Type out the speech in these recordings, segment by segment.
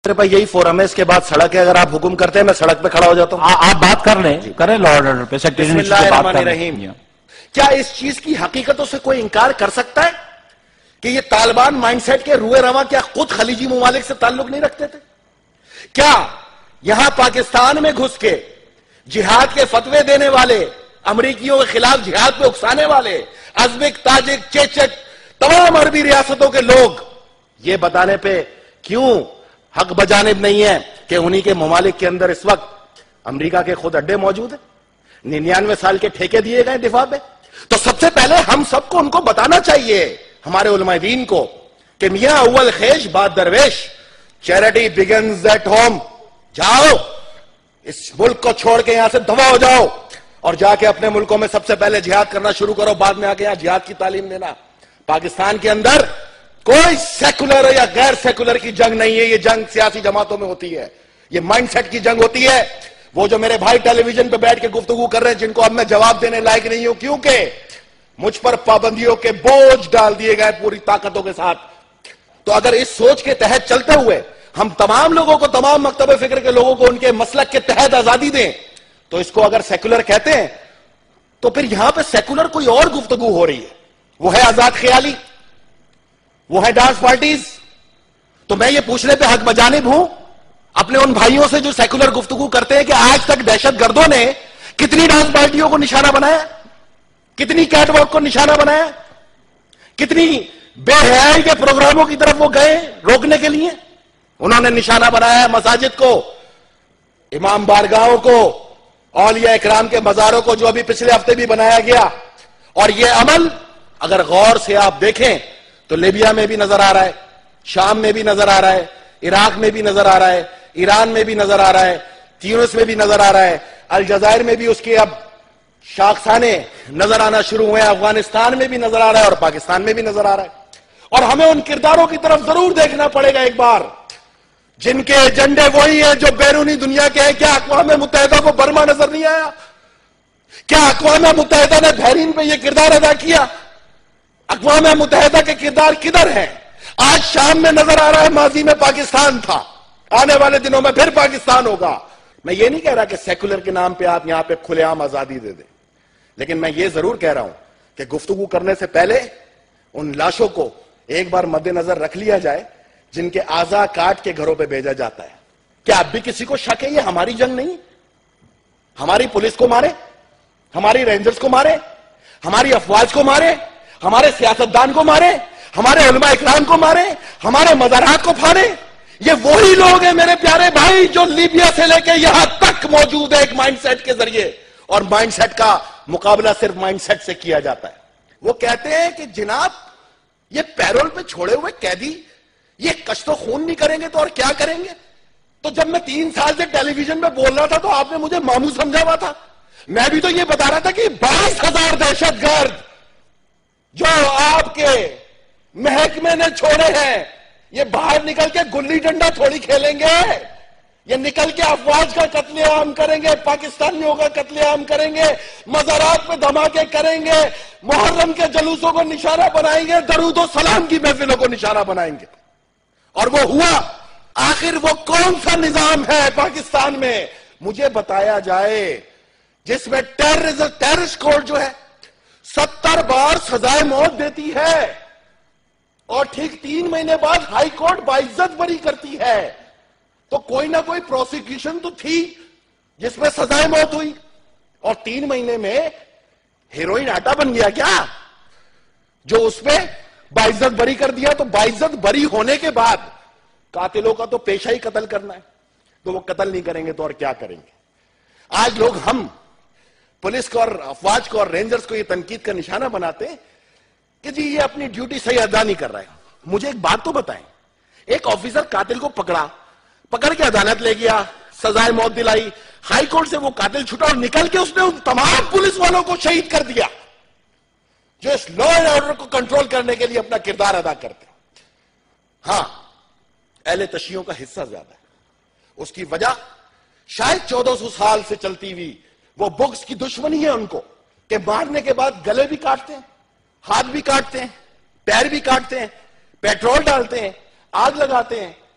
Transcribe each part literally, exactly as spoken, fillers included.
میرے پاس یہی فورم ہے، اس کے بعد سڑک ہے، اگر آپ حکم کرتے ہیں میں سڑک پہ کھڑا ہو جاتا ہوں. آپ بات کر لیں کریں لا آرڈر پہ. بسم اللہ الرحمن الرحیم. کیا اس چیز کی حقیقتوں سے کوئی انکار کر سکتا ہے کہ یہ طالبان مائنڈ سیٹ کے روئے رواں کیا خود خلیجی ممالک سے تعلق نہیں رکھتے تھے؟ کیا یہاں پاکستان میں گھس کے جہاد کے فتوے دینے والے، امریکیوں کے خلاف جہاد پہ اکسانے والے، ازبک، تاجک، چیچک، تمام عربی ریاستوں کے لوگ یہ بتانے پہ کیوں حق بجانب نہیں ہے کہ انہی کے ممالک کے اندر اس وقت امریکہ کے خود اڈے موجود ہیں، ننانوے سال کے ٹھیکے دیے گئے دفاع پہ؟ تو سب سے پہلے ہم سب کو ان کو بتانا چاہیے، ہمارے علماء دین کو، کہ میاں اول خیش بات درویش، چیریٹی بگنز ایٹ ہوم. جاؤ اس ملک کو چھوڑ کے یہاں سے دفع ہو جاؤ اور جا کے اپنے ملکوں میں سب سے پہلے جہاد کرنا شروع کرو، بعد میں آ کے یہاں جہاد کی تعلیم دینا. پاکستان کے اندر کوئی سیکولر یا غیر سیکولر کی جنگ نہیں ہے، یہ جنگ سیاسی جماعتوں میں ہوتی ہے، یہ مائنڈ سیٹ کی جنگ ہوتی ہے. وہ جو میرے بھائی ٹیلی ویژن پہ بیٹھ کے گفتگو کر رہے ہیں، جن کو اب میں جواب دینے لائق نہیں ہوں کیونکہ مجھ پر پابندیوں کے بوجھ ڈال دیے گئے پوری طاقتوں کے ساتھ، تو اگر اس سوچ کے تحت چلتے ہوئے ہم تمام لوگوں کو، تمام مکتب فکر کے لوگوں کو ان کے مسلک کے تحت آزادی دیں، تو اس کو اگر سیکولر کہتے ہیں تو پھر یہاں پہ سیکولر کوئی اور گفتگو ہو رہی ہے، وہ ہے آزاد خیالی، وہ ہے ڈانس پارٹیز. تو میں یہ پوچھنے پہ حق بجانب ہوں اپنے ان بھائیوں سے جو سیکولر گفتگو کرتے ہیں کہ آج تک دہشت گردوں نے کتنی ڈانس پارٹیوں کو نشانہ بنایا، کتنی کیٹ واک کو نشانہ بنایا، کتنی بے حیائی کے پروگراموں کی طرف وہ گئے روکنے کے لیے. انہوں نے نشانہ بنایا مساجد کو، امام بارگاہوں کو، اولیاء اکرام کے مزاروں کو، جو ابھی پچھلے ہفتے بھی بنایا گیا. اور یہ عمل اگر غور سے آپ دیکھیں تو لیبیا میں بھی نظر آ رہا ہے، شام میں بھی نظر آ رہا ہے، عراق میں بھی نظر آ رہا ہے، ایران میں بھی نظر آ رہا ہے، تیونس میں بھی نظر آ رہا ہے، الجزائر میں بھی اس کے اب شاخسانے نظر آنا شروع ہوئے ہیں، افغانستان میں بھی نظر آ رہا ہے اور پاکستان میں بھی نظر آ رہا ہے. اور ہمیں ان کرداروں کی طرف ضرور دیکھنا پڑے گا ایک بار جن کے ایجنڈے وہی ہیں جو بیرونی دنیا کے ہیں. کیا اقوام متحدہ کو برما نظر نہیں آیا؟ کیا اقوام متحدہ نے بحرین پہ یہ کردار ادا کیا؟ اقوام متحدہ کے کردار کدھر ہیں؟ آج شام میں نظر آ رہا ہے، ماضی میں پاکستان تھا، آنے والے دنوں میں پھر پاکستان ہوگا. میں یہ نہیں کہہ رہا کہ سیکولر کے نام پہ آپ یہاں پہ کھلے عام آزادی دے دیں، لیکن میں یہ ضرور کہہ رہا ہوں کہ گفتگو کرنے سے پہلے ان لاشوں کو ایک بار مد نظر رکھ لیا جائے جن کے اعضاء کاٹ کے گھروں پہ بھیجا جاتا ہے. کیا اب بھی کسی کو شک ہے یہ ہماری جنگ نہیں؟ ہماری پولیس کو مارے، ہماری رینجرز کو مارے، ہماری افواج کو مارے، ہمارے سیاستدان کو مارے، ہمارے علماء اکرام کو مارے، ہمارے مزارات کو پھاڑے. یہ وہی لوگ ہیں میرے پیارے بھائی جو لیبیا سے لے کے یہاں تک موجود ہے ایک مائنڈ سیٹ کے ذریعے، اور مائنڈ سیٹ کا مقابلہ صرف مائنڈ سیٹ سے کیا جاتا ہے. وہ کہتے ہیں کہ جناب یہ پیرول پہ چھوڑے ہوئے قیدی یہ کشت و خون نہیں کریں گے تو اور کیا کریں گے؟ تو جب میں تین سال سے ٹیلی ویژن پہ بول رہا تھا تو آپ نے مجھے ماموں سمجھا ہوا تھا. میں بھی تو یہ بتا رہا تھا کہ بائیس ہزار دہشت گرد جو آپ کے محکمے نے چھوڑے ہیں یہ باہر نکل کے گلی ڈنڈا تھوڑی کھیلیں گے، یہ نکل کے افواج کا قتل عام کریں گے، پاکستانیوں کا قتل عام کریں گے، مزارات پہ دھماکے کریں گے، محرم کے جلوسوں کو نشانہ بنائیں گے، درود و سلام کی محفلوں کو نشانہ بنائیں گے. اور وہ ہوا. آخر وہ کون سا نظام ہے پاکستان میں مجھے بتایا جائے جس میں ٹیررزم ٹیررسٹ کوڈ جو ہے ستر بار سزائے موت دیتی ہے اور ٹھیک تین مہینے بعد ہائی کورٹ باعزت بری کرتی ہے؟ تو کوئی نہ کوئی پروسیکیوشن تو تھی جس میں سزائے موت ہوئی، اور تین مہینے میں ہیروئن آٹا بن گیا کیا جو اس پہ باعزت بری کر دیا؟ تو باعزت بری ہونے کے بعد قاتلوں کا تو پیشہ ہی قتل کرنا ہے، تو وہ قتل نہیں کریں گے تو اور کیا کریں گے؟ آج لوگ ہم پولیس کو اور افواج کو اور رینجرز کو یہ تنقید کا نشانہ بناتے ہیں کہ جی یہ اپنی ڈیوٹی صحیح ادا نہیں کر رہا ہے. مجھے ایک بات تو بتائیں، ایک آفیسر قاتل کو پکڑا، پکڑ کے عدالت لے گیا، سزائے موت دلائی، ہائی کورٹ سے وہ قاتل چھوٹا اور نکل کے اس نے ان تمام پولیس والوں کو شہید کر دیا جو اس لا اینڈ آرڈر کو کنٹرول کرنے کے لیے اپنا کردار ادا کرتے ہیں. ہاں اہل تشیعوں کا حصہ زیادہ ہے، اس کی وجہ شاید چودہ سو سال سے چلتی ہوئی وہ بغض کی دشمنی ہے ان کو کہ مارنے کے بعد گلے بھی کاٹتے ہیں، ہاتھ بھی کاٹتے ہیں، پیر بھی کاٹتے ہیں، پیٹرول ڈالتے ہیں، آگ لگاتے ہیں،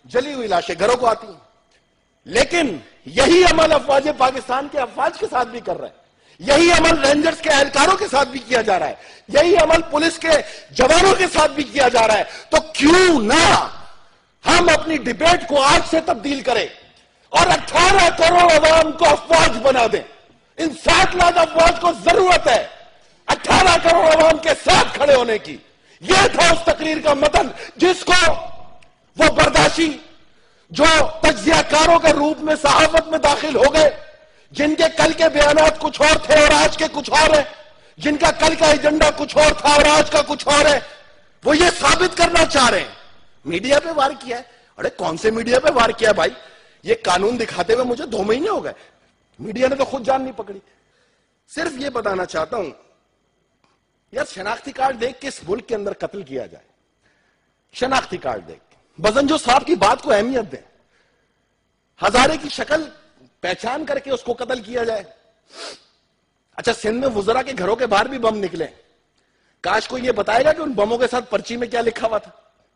جلی ہوئی لاشیں گھروں کو آتی ہیں. لیکن یہی عمل افواج پاکستان کے افواج کے ساتھ بھی کر رہے ہیں, یہی عمل رینجرز کے اہلکاروں کے ساتھ بھی کیا جا رہا ہے, یہی عمل پولیس کے جوانوں کے ساتھ بھی کیا جا رہا ہے. تو کیوں نہ ہم اپنی ڈیبیٹ کو آج سے تبدیل کریں اور اٹھارہ کروڑ عوام کو افواج بنا دیں. ان سات لاکھ افواج کو ضرورت ہے اٹھارہ کروڑ عوام کے ساتھ کھڑے ہونے کی. یہ تھا اس تقریر کا متن جس کو وہ برداشی جو تجزیہ کاروں کے روپ میں صحافت میں داخل ہو گئے, جن کے کل کے بیانات کچھ اور تھے اور آج کے کچھ اور ہیں, جن کا کل کا ایجنڈا کچھ اور تھا اور آج کا کچھ اور ہے, وہ یہ ثابت کرنا چاہ رہے ہیں میڈیا پہ وار کیا ہے. ارے کون سے میڈیا پہ وار کیا ہے بھائی؟ یہ قانون دکھاتے ہوئے مجھے دو مہینے ہو گئے, میڈیا نے تو خود جان نہیں پکڑی. صرف یہ بتانا چاہتا ہوں یار, شناختی کارڈ دیکھ کے اس ملک کے اندر قتل کیا جائے, شناختی کارڈ دیکھ کے بزنجو صاحب کی بات کو اہمیت دیں, ہزارے کی شکل پہچان کر کے اس کو قتل کیا جائے. اچھا سندھ میں وزراء کے گھروں کے باہر بھی بم نکلے, کاش کو یہ بتائے گا کہ ان بموں کے ساتھ پرچی میں کیا لکھا ہوا تھا.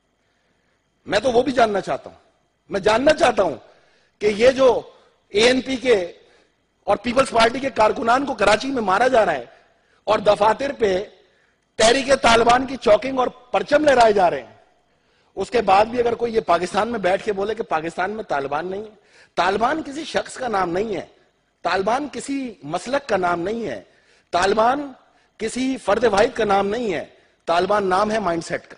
میں تو وہ بھی جاننا چاہتا ہوں. میں جاننا چاہتا ہوں کہ یہ جو اے این پی کے اور پیپلز پارٹی کے کارکنان کو کراچی میں مارا جا رہا ہے اور دفاتر پہ تحریک طالبان کی چوکنگ اور پرچم لہرائے جا رہے ہیں, اس کے بعد بھی اگر کوئی یہ پاکستان میں بیٹھ کے بولے کہ پاکستان میں طالبان نہیں ہے. طالبان کسی شخص کا نام نہیں ہے, طالبان کسی مسلک کا نام نہیں ہے, طالبان کسی فرد واحد کا نام نہیں ہے, طالبان نام ہے مائنڈ سیٹ کا.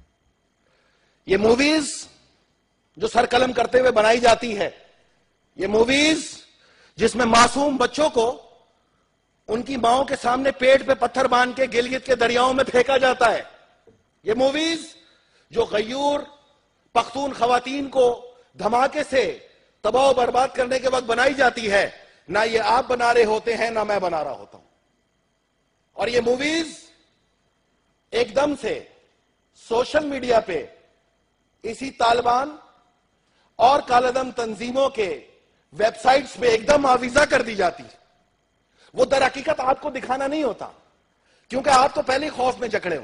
یہ موویز جو سر قلم کرتے ہوئے بنائی جاتی ہے, یہ موویز جس میں معصوم بچوں کو ان کی ماؤں کے سامنے پیٹ پہ پتھر باندھ کے گلگت کے دریاؤں میں پھینکا جاتا ہے, یہ موویز جو غیور پختون خواتین کو دھماکے سے تباہ و برباد کرنے کے وقت بنائی جاتی ہے, نہ یہ آپ بنا رہے ہوتے ہیں نہ میں بنا رہا ہوتا ہوں. اور یہ موویز ایک دم سے سوشل میڈیا پہ اسی طالبان اور کالعدم تنظیموں کے ویب سائٹس پہ ایک دم آویزہ کر دی جاتی. وہ در حقیقت آپ کو دکھانا نہیں ہوتا کیونکہ آپ تو پہلے خوف میں جکڑے ہوں.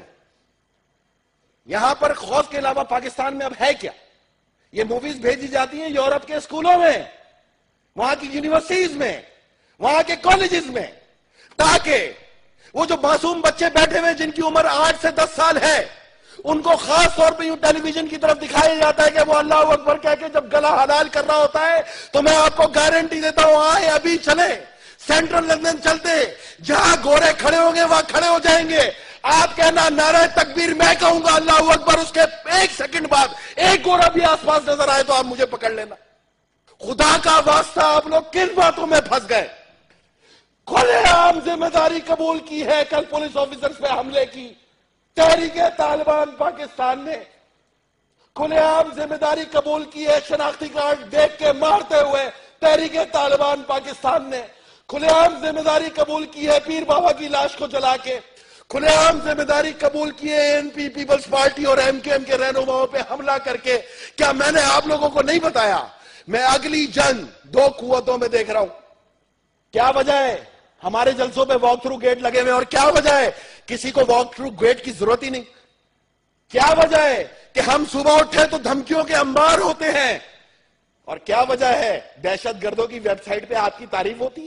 یہاں پر خوف کے علاوہ پاکستان میں اب ہے کیا؟ یہ موویز بھیجی جاتی ہیں یورپ کے اسکولوں میں, وہاں کی یونیورسٹیز میں, وہاں کے کالجز میں, تاکہ وہ جو معصوم بچے بیٹھے ہوئے جن کی عمر آٹھ سے دس سال ہے, ان کو خاص طور پہ یوں ٹیلی ویژن کی طرف دکھایا جاتا ہے کہ وہ اللہ اکبر کہہ کے جب گلا حلال کر رہا ہوتا ہے تو میں آپ کو گارنٹی دیتا ہوں آئے ابھی چلے سینٹرل لندن چلتے, جہاں گورے کھڑے ہوں گے وہاں کھڑے ہو جائیں گے. آپ کہنا نعرہ تکبیر میں کہوں گا اللہ اکبر, اس کے ایک سیکنڈ بعد ایک گورا بھی آس پاس نظر آئے تو آپ مجھے پکڑ لینا. خدا کا واسطہ آپ لوگ کن باتوں میں پھنس گئے؟ کھلے عام ذمہ داری قبول کی ہے کل پولیس آفیسرز پہ حملے کی تحریک طالبان پاکستان نے, کھلے عام ذمہ داری قبول کی ہے شناختی کارڈ دیکھ کے مارتے ہوئے تحریک طالبان پاکستان نے, کھلے عام ذمہ داری قبول کی ہے پیر بابا کی لاش کو جلا کے, کھلے عام ذمہ داری قبول کی ہے A N P people's party اور ایم کے ایم کے رہنماؤں پہ حملہ کر کے. کیا میں نے آپ لوگوں کو نہیں بتایا میں اگلی جنگ دو قوتوں میں دیکھ رہا ہوں؟ کیا وجہ ہے ہمارے جلسوں پہ واک تھرو گیٹ لگے ہوئے اور کیا وجہ ہے کسی کو واک تھرو گیٹ کی ضرورت ہی نہیں؟ کیا وجہ ہے کہ ہم صبح اٹھے تو دھمکیوں کے انبار ہوتے ہیں؟ اور کیا وجہ ہے دہشت گردوں کی ویب سائٹ پہ آپ کی تعریف ہوتی ہے,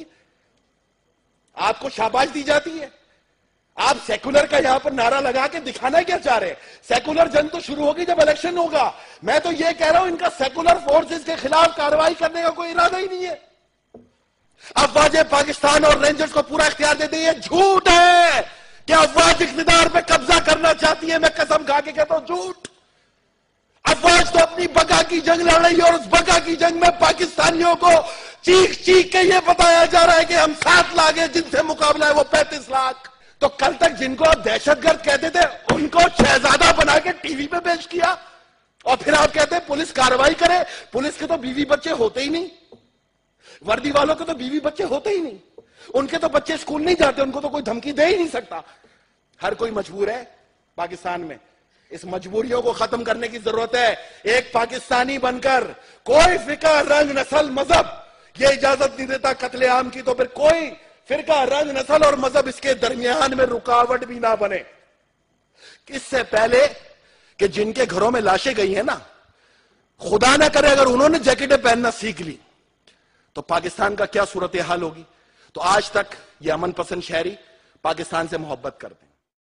آپ کو شاباش دی جاتی ہے؟ آپ سیکولر کا یہاں پر نعرہ لگا کے دکھانا کیا چاہ رہے ہیں؟ سیکولر جنگ تو شروع ہوگی جب الیکشن ہوگا. میں تو یہ کہہ رہا ہوں ان کا سیکولر فورسز کے خلاف کارروائی کرنے کا کوئی ارادہ ہی نہیں ہے. افواج پاکستان اور رینجرز کو پورا اختیار دے دیں, یہ جھوٹ ہے کہ افواج اقتدار پہ قبضہ کرنا چاہتی ہے. میں قسم کھا کے کہتا ہوں جھوٹ. افواج تو اپنی بقا کی جنگ لڑ رہی ہے اور اس بقا کی جنگ میں پاکستانیوں کو چیخ چیخ کے یہ بتایا جا رہا ہے کہ ہم سات لاکھ ہیں, جن سے مقابلہ ہے وہ پینتیس لاکھ. تو کل تک جن کو آپ دہشت گرد کہتے تھے ان کو شہزادہ بنا کے ٹی وی پہ پیش کیا اور پھر آپ کہتے ہیں پولیس کارروائی کرے. پولیس کے تو بیوی بچے ہوتے ہی نہیں, وردی والوں کے تو بیوی بچے ہوتے ہی نہیں, ان کے تو بچے اسکول نہیں جاتے, ان کو تو کوئی دھمکی دے ہی نہیں سکتا. ہر کوئی مجبور ہے پاکستان میں. اس مجبوریوں کو ختم کرنے کی ضرورت ہے. ایک پاکستانی بن کر کوئی فقہ رنگ نسل مذہب یہ اجازت نہیں دیتا قتل عام کی, تو پھر کوئی فرقہ رنگ نسل اور مذہب اس کے درمیان میں رکاوٹ بھی نہ بنے. اس سے پہلے کہ جن کے گھروں میں لاشیں گئی ہیں نا خدا نہ کرے اگر انہوں نے جیکٹیں پہننا سیکھ لی تو پاکستان کا کیا صورتحال ہوگی؟ تو آج تک یہ امن پسند شہری پاکستان سے محبت کرتے ہیں.